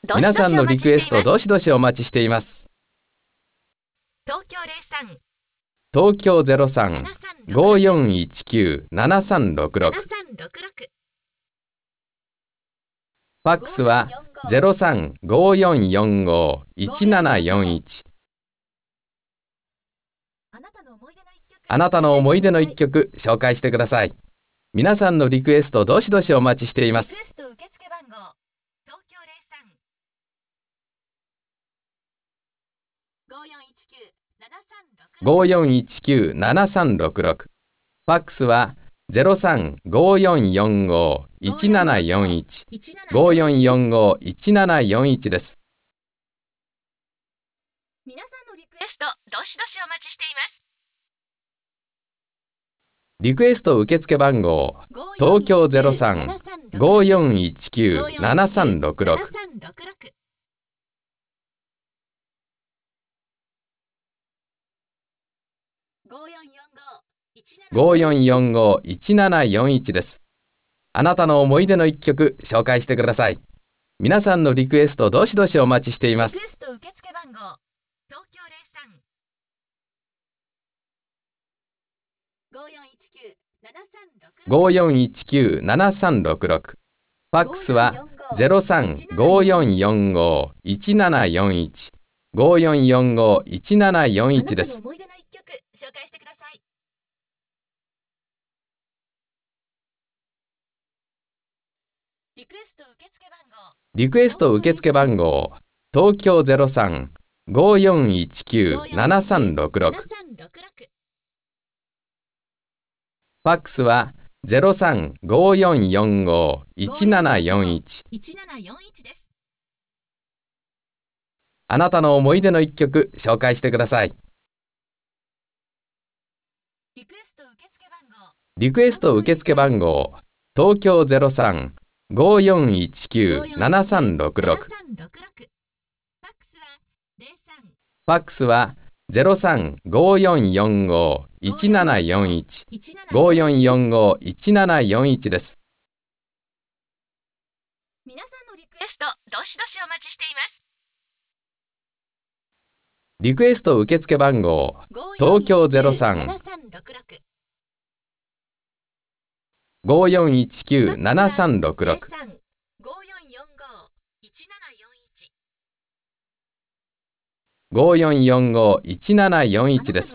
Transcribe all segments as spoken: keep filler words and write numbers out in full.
どし皆さんのどしお待リクエストちしています。 どしどしお待ちしています。 東京ゼロさん、 東京ゼロさん ごーよんいちきゅう ななさんろくろく。 ななさんろくろく。 ファックスはゼロさん ごーよんよんご いちななよんいち。 あなたの思い出の一曲。 あなたの思い出の一曲紹介してください。皆さんのリクエストどしどしお待ちしています。 リクエスト受付番号、東京ゼロさん ごーよんいちきゅう ななさんろくろく。 ごーよんいちきゅう ななさんろくろく。ファックスはゼロさん ごーよんよんご いちななよんいち。ごーよんよんご いちななよんいちです。 皆さんのリクエストどしどしお待ちしています。 リクエスト受付番号東京ゼロさん ごーよんいちきゅう ななさんろくろく。 ごーよんよんごーよんよんご いちななよんいちです。あなたの思い出の一曲紹介してください。皆さんのリクエストどしどしお待ちしています。 リクエスト受付番号東京ゼロさん ごーよんいちきゅう ななさんろくろく。 ごーよんいちきゅう ななさんろくろく。ファックスはゼロさん ごーよんよんご いちななよんいち。ごーよんよんご いちななよんいちです。 あなたの思い出の一曲紹介してください。リクエスト受付番号リクエスト受付番号東京ゼロさん ごーよんいちきゅう ななさんろくろく。ファックスはゼロさん ごーよんよんご いちななよんいち。 いちななよんいちです。 あなたの思い出の一曲紹介してください。 リクエスト受付番号リクエスト受付番号東京ゼロさん ごーよんいちきゅう ななさんろくろく。ファックスはゼロさん ごーよんよんご いちななよんいち。ごーよんよんご いちななよんいちです。 皆さんのリクエストどしどしお待ちしています。 リクエスト受付番号東京ゼロさん ごーよんいちきゅう ななさんろくろく。ごーよんよんご いちななよんいちです。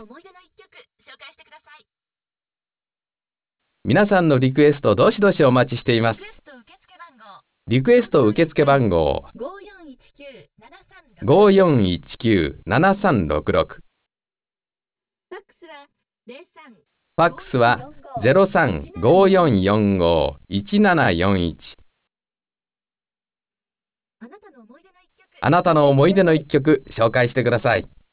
皆さんのリクエストどしどしお待ちしています。リクエスト受付番号ごーよんいちきゅう ななさんろくろく。ファックスはゼロさん ごーよんよんご いちななよんいち。あなたの思い出の一曲紹介してください。